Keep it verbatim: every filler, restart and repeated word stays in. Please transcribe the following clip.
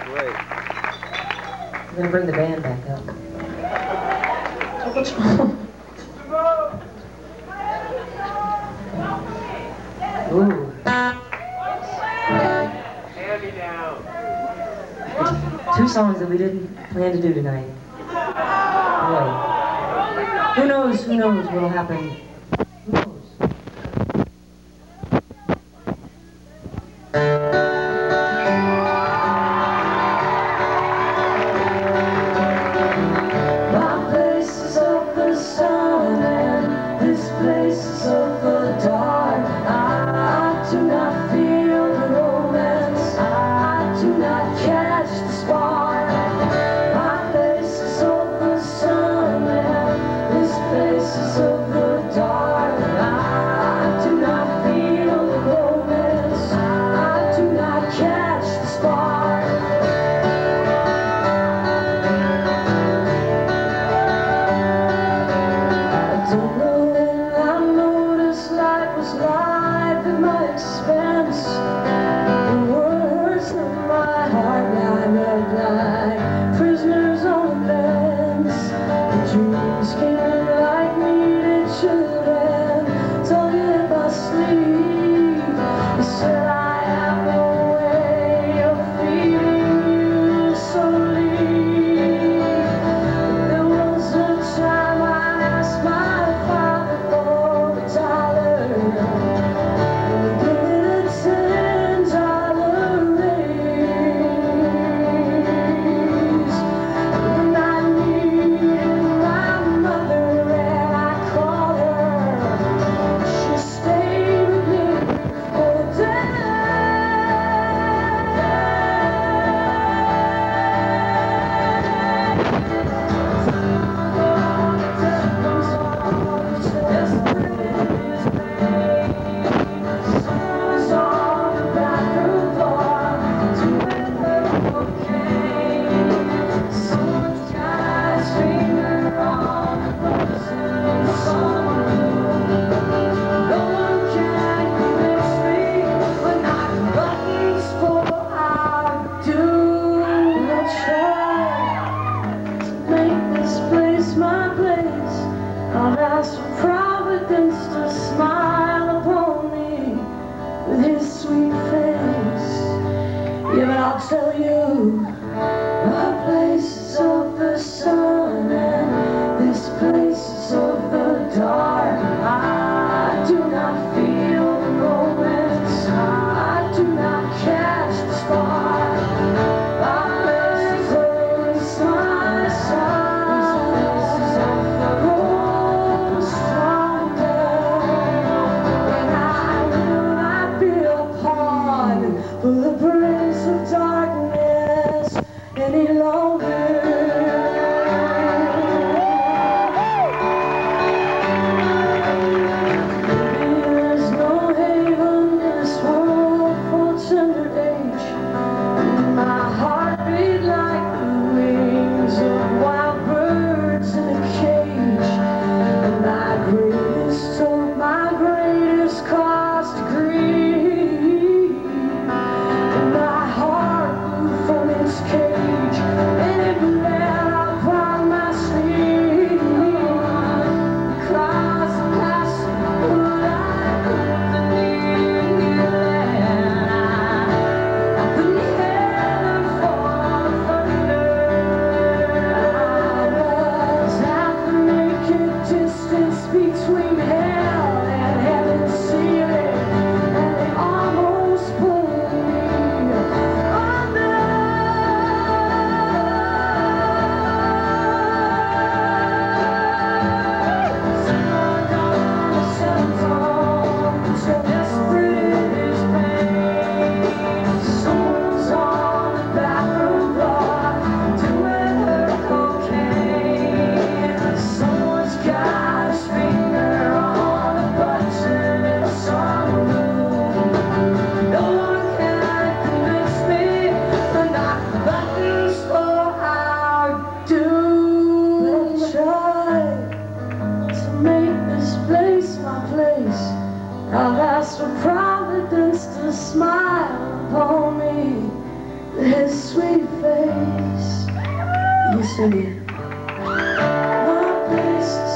great. I'm gonna bring the band back up. What's wrong? Ooh. Two songs that we didn't plan to do tonight. Boy. Who knows, who knows what'll happen. Who knows? My place is of the sun and this place is of the dark. I do not feel the romance. I do not catch the spark. My place is of the sun and this place is of the dark. I do not feel the romance. I do not catch the spark. I don't know when I noticed life was life at my expense. The words of my heart lie red like prisoners on a bench. The dreams came in like needed children, tugging at my sleeve. You said I have no way of feeding you slowly. There was a time I asked my father for a dollar, and he gave a ten dollar raise. When I needed my mother and I called her, she stayed with me all day. I've asked for Providence to smile upon me with his sweet face. Yeah, but I'll tell you, my place is of the sun and this place is of the dark. I do not feel the romance. I do not catch the spark. My place is always my side. Grow stronger when I will not be a pawn for the prince of darkness any longer. his sweet face. You sing it. My place is